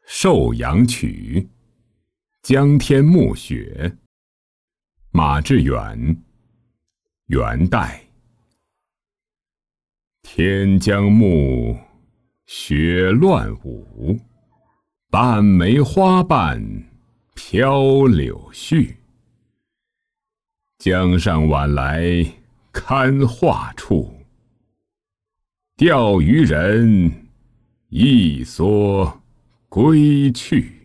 寿阳曲，江天暮雪。马致远，元代。天将暮，雪乱舞，半梅花瓣飘柳絮。江上晚来看画处，钓鱼人一蓑归去。